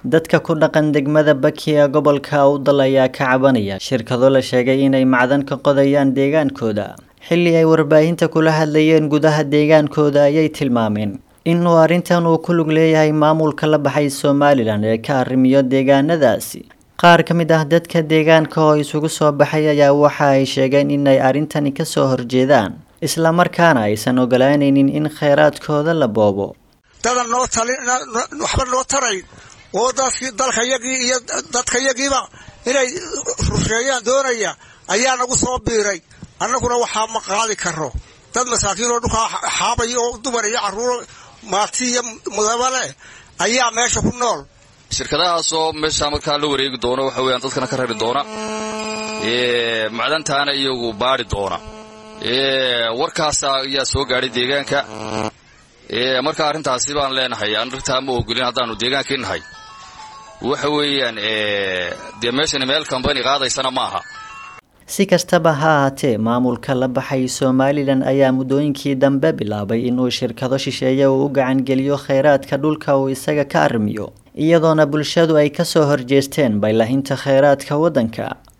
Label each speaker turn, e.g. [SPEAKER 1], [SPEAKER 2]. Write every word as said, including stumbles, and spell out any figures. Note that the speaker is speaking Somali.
[SPEAKER 1] dadka ku dhaqan degmada Baki ee gobolka Awdal ayaa ka cabanaya shirkado la sheegay inay macdan ka qodayaan deegaankooda xilli ay warbaahinta kula hadlayeen gudaha deegaankooda ayay tilmaameen in uu arintan uu ku lug leeyahay maamulka la baxay Somaliland ee ka arrimiyo deegaanadaasi qaar ka mid ah dadka deegaanka oo isugu soo baxay ayaa waxa ay sheegeen in ay arintani ka soo horjeedaan isla markaana aysan ogolaanaynin in kheyraadkooda la boobo
[SPEAKER 2] dad noo talina waxba noo taray oo dadkii dalka yagii iyo dadka yagiiba inay rusheeyaan doonaya ayaa nagu soo biiray annaguna waxa ma qaadi karo dad masaakiin oo dhulka xaabay oo dumar iyo caruur maati iyo mudabale ayaa meesha ku nool
[SPEAKER 3] shirkadahaas oo meesha markaa la wareegi doono waxa weeyaan dadkana ka rari doona ee macdantaana iyagu baari doona ee warkaas ayaa soo gaaray deegaanka ee marka arintaasi baan leenahay anrinta ma ogolin hadaanu deegaanka inahay waxa weeyaan ee de meeshan meel company qaadaysana maaha
[SPEAKER 1] si kastaba ha ahaatee maamulka la baxay Somaliland ayaa mudooyinkii dambe bilaabay inuu shirkado shisheeye u gacan geliyo kheyraadka dhulka uu isaga ka arrimiyo iyadoona bulshadu ay ka soo horjeesteen baylahinta kheyraadka wadanka